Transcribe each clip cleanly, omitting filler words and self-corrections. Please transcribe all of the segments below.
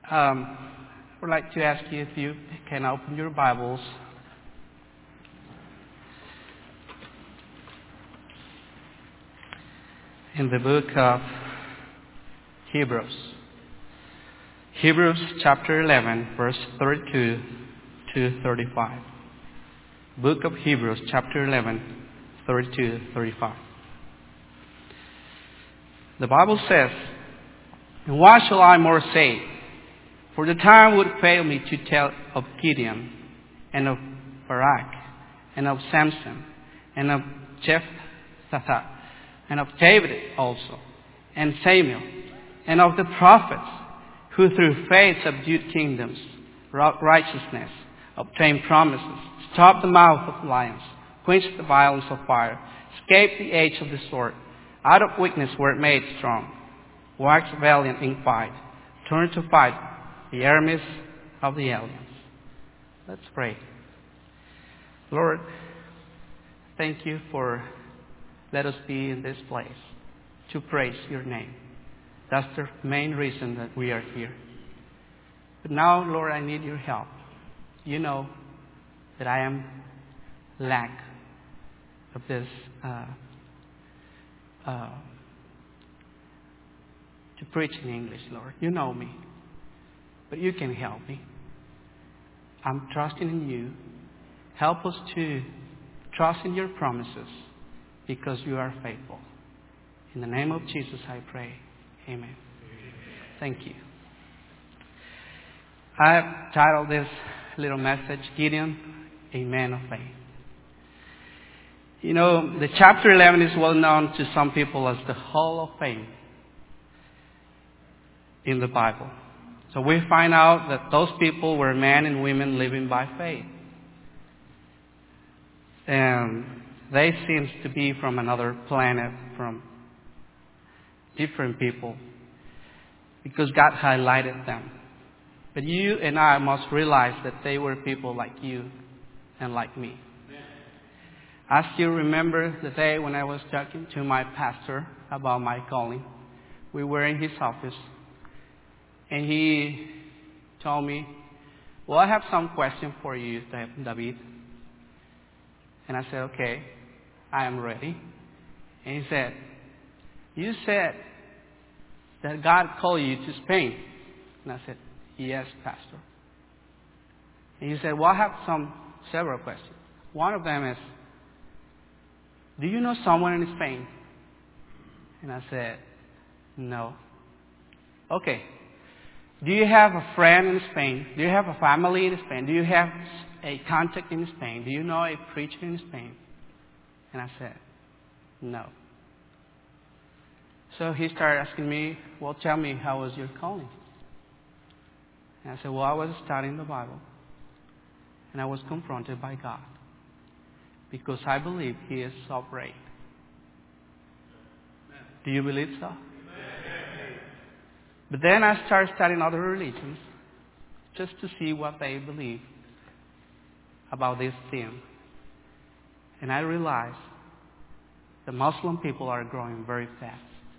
I would like to ask you if you can open your Bibles in the book of Hebrews. Hebrews chapter 11, verse 32 to 35. Book of Hebrews chapter 11, 32 to 35. The Bible says, "And what shall I more say? For the time would fail me to tell of Gideon, and of Barak, and of Samson, and of Jephthah, and of David also, and Samuel, and of the prophets, who through faith subdued kingdoms, wrought righteousness, obtained promises, stopped the mouth of lions, quenched the violence of fire, escaped the edge of the sword, out of weakness were made strong, waxed valiant in fight, turned to fight the armies of the aliens." Let's pray. Lord, thank you for let us be in this place to praise your name. That's the main reason that we are here. But now, Lord, I need your help. You know that I am lack of this to preach in English, Lord. You know me. But you can help me. I'm trusting in you. Help us to trust in your promises because you are faithful. In the name of Jesus I pray. Amen. Thank you. I have titled this little message, Gideon, a Man of Faith. You know, the chapter 11 is well known to some people as the Hall of Fame in the Bible. So we find out that those people were men and women living by faith. And they seem to be from another planet, from different people, because God highlighted them. But you and I must realize that they were people like you and like me. I still remember the day when I was talking to my pastor about my calling. We were in his office. And he told me, "Well, I have some question for you, David." And I said, "Okay, I am ready." And he said, "You said that God called you to Spain." And I said, "Yes, Pastor." And he said, "Well, I have several questions. One of them is, do you know someone in Spain?" And I said, "No." "Okay. Do you have a friend in Spain? Do you have a family in Spain? Do you have a contact in Spain? Do you know a preacher in Spain?" And I said, "No." So he started asking me, "Well, tell me, how was your calling?" And I said, "Well, I was studying the Bible. And I was confronted by God. Because I believe He is sovereign." Do you believe so? But then I started studying other religions just to see what they believe about this thing. And I realized the Muslim people are growing very fast.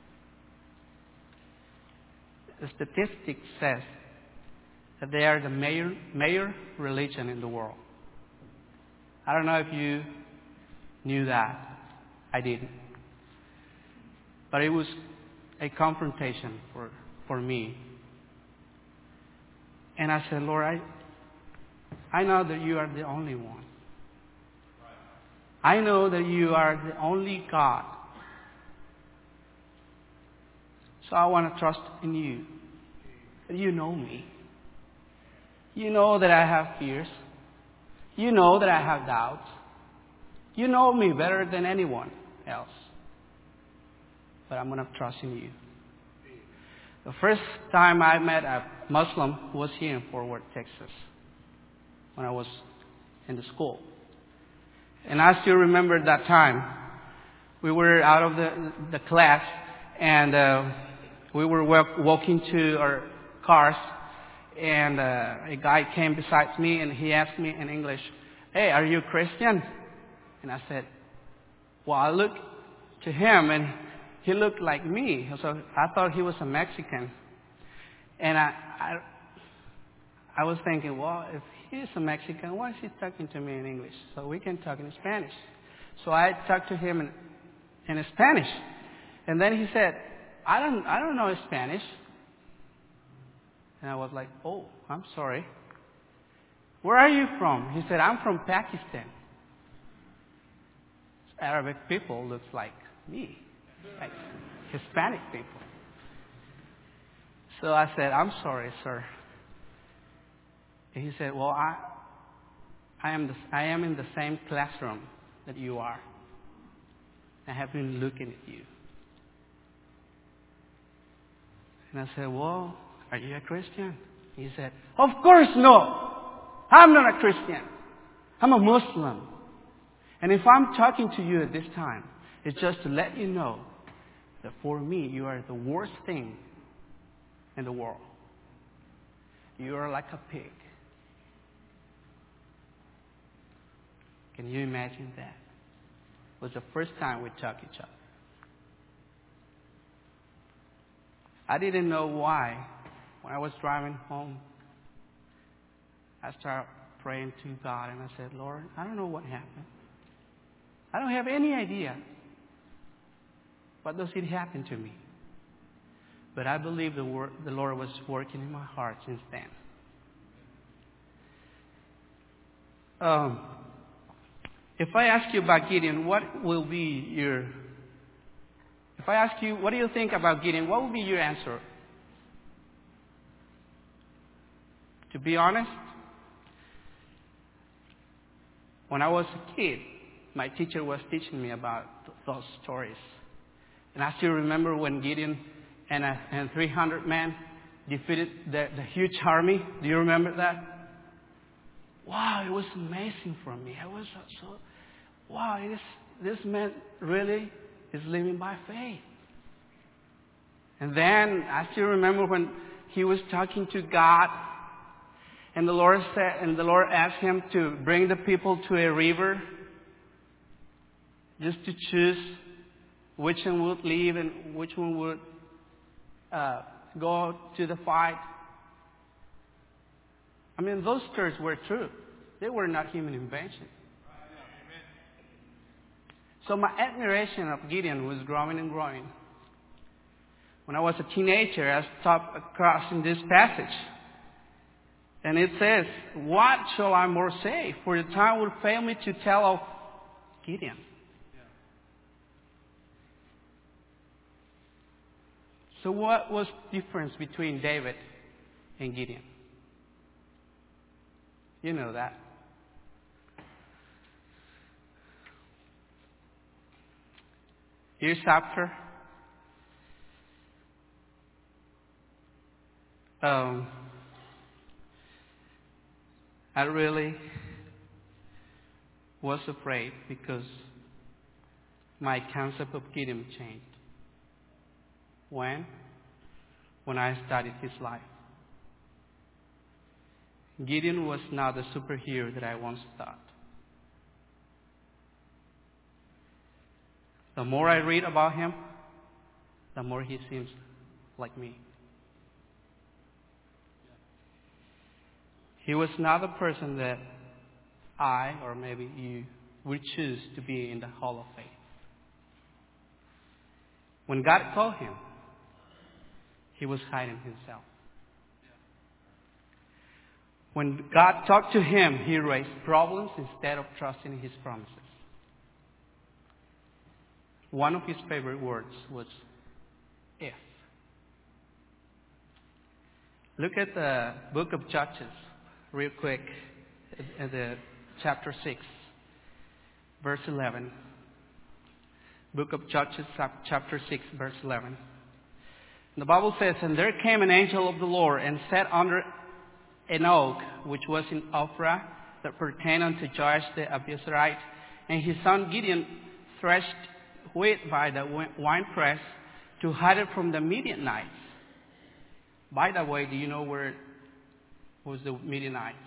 The statistic says that they are the major religion in the world. I don't know if you knew that. I didn't. But it was a confrontation for me. And I said, "Lord, I know that you are the only one. I know that you are the only God. So I want to trust in you. You know me. You know that I have fears. You know that I have doubts. You know me better than anyone else. But I'm going to trust in you." The first time I met a Muslim was here in Fort Worth, Texas, when I was in the school. And I still remember that time. We were out of the class, and we were walking to our cars, and a guy came beside me, and he asked me in English, "Hey, are you a Christian?" And I said, well, I looked to him, and he looked like me. So I thought he was a Mexican. And I was thinking, well, if he's a Mexican, why is he talking to me in English? So we can talk in Spanish. So I talked to him in Spanish. And then he said, I don't know Spanish. And I was like, oh, I'm sorry. Where are you from? He said, I'm from Pakistan. Arabic people looks like me, like Hispanic people. So I said, I'm sorry, sir. And he said, well, I am in the same classroom that you are. I have been looking at you. And I said, well, are you a Christian? He said, of course no. I'm not a Christian. I'm a Muslim. And if I'm talking to you at this time, it's just to let you know that for me, you are the worst thing in the world. You are like a pig. Can you imagine that? It was the first time we talked each other. I didn't know why. When I was driving home, I started praying to God, and I said, Lord, I don't know what happened. I don't have any idea. What does it happen to me? But I believe the Lord was working in my heart since then. If I ask you about Gideon, if I ask you, what do you think about Gideon, what would be your answer? To be honest, when I was a kid, my teacher was teaching me about those stories. And I still remember when Gideon and 300 men defeated the huge army. Do you remember that? Wow, it was amazing for me. I was so, wow, this man really is living by faith. And then I still remember when he was talking to God, and the Lord asked him to bring the people to a river, just to choose which one would leave and which one would go to the fight. I mean, those stories were true. They were not human invention. So my admiration of Gideon was growing and growing. When I was a teenager, I stopped across in this passage. And it says, what shall I more say? For the time will fail me to tell of Gideon. So what was the difference between David and Gideon? You know that. Here's after. I really was afraid because my concept of Gideon changed. When I studied his life. Gideon was not the superhero that I once thought. The more I read about him, the more he seems like me. He was not the person that I, or maybe you, would choose to be in the Hall of Faith. When God called him, he was hiding himself. When God talked to him, he raised problems instead of trusting in his promises. One of his favorite words was, if. Look at the book of Judges real quick, at the chapter 6, verse 11. Book of Judges, chapter 6, verse 11. The Bible says, and there came an angel of the Lord and sat under an oak, which was in Ophrah, that pertained unto Joash the Abiezrite. And his son Gideon threshed wheat by the winepress to hide it from the Midianites. By the way, do you know where was the Midianites?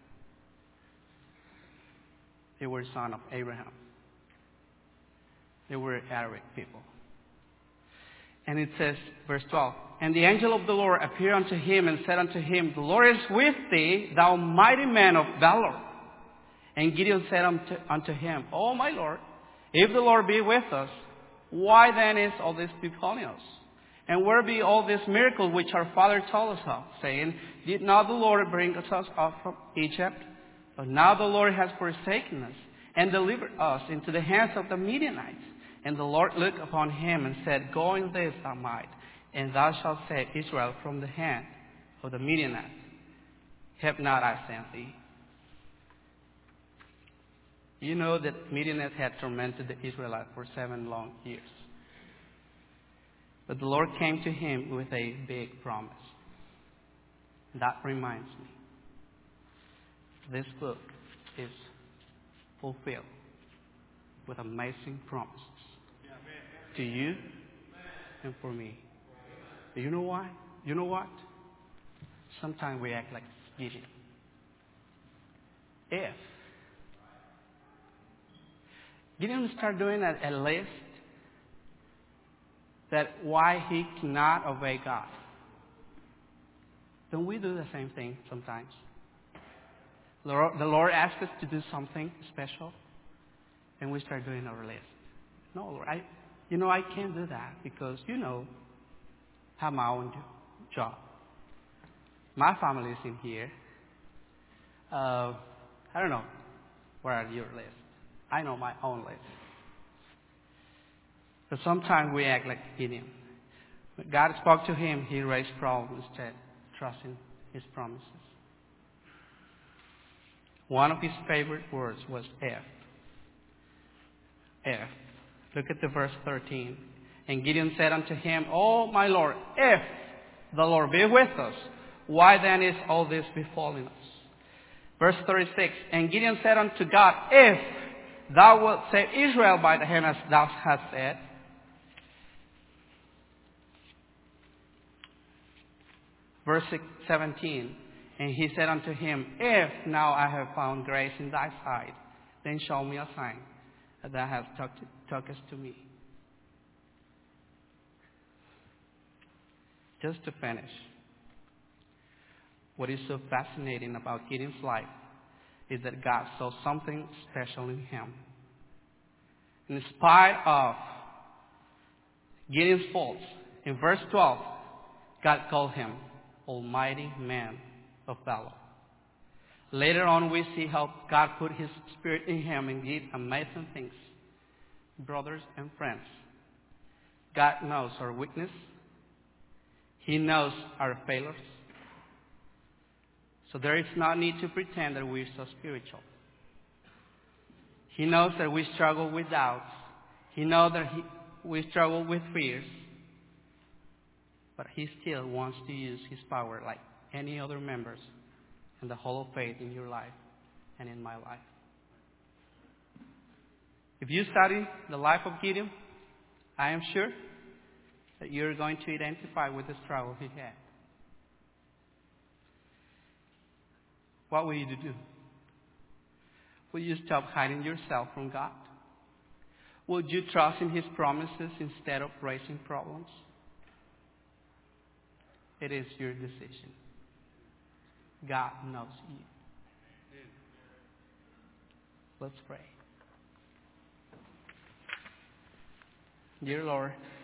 They were sons of Abraham. They were Arabic people. And it says, verse 12, and the angel of the Lord appeared unto him and said unto him, the Lord is with thee, thou mighty man of valor. And Gideon said unto him, O my Lord, if the Lord be with us, why then is all this befalling us? And where be all this miracle which our father told us of, saying, did not the Lord bring us up from Egypt? But now the Lord has forsaken us and delivered us into the hands of the Midianites. And the Lord looked upon him and said, go in this thou might, and thou shalt save Israel from the hand of the Midianites. Have not I sent thee? You know that Midianites had tormented the Israelites for 7 long years. But the Lord came to him with a big promise. That reminds me, this book is fulfilled with amazing promises to you and for me. But you know why? You know what? Sometimes we act like Gideon. If Gideon start doing a list that why he cannot obey God, don't we do the same thing sometimes? The Lord asks us to do something special, and we start doing our list. No, Lord, I can't do that because, I have my own job. My family is in here. I don't know. Where are your lists? I know my own list. But sometimes we act like Gideon. When God spoke to him, he raised problems instead, trusting his promises. One of his favorite words was if. If. Look at the verse 13. And Gideon said unto him, O my Lord, if the Lord be with us, why then is all this befalling us? Verse 36. And Gideon said unto God, if thou wilt save Israel by the hand as thou hast said. Verse 17. And he said unto him, if now I have found grace in thy sight, then show me a sign that thou hast talkest to me. Just to finish, what is so fascinating about Gideon's life is that God saw something special in him. In spite of Gideon's faults, in verse 12, God called him Almighty Man of Valor. Later on, we see how God put His Spirit in him and did amazing things. Brothers and friends, God knows our weakness. He knows our failures. So there is no need to pretend that we're so spiritual. He knows that we struggle with doubts. He knows that we struggle with fears. But He still wants to use His power like any other members in the Hall of Faith in your life and in my life. If you study the life of Gideon, I am sure that you're going to identify with the struggle he had. What will you do? Will you stop hiding yourself from God? Would you trust in His promises instead of raising problems? It is your decision. God knows you. Let's pray. Dear Lord,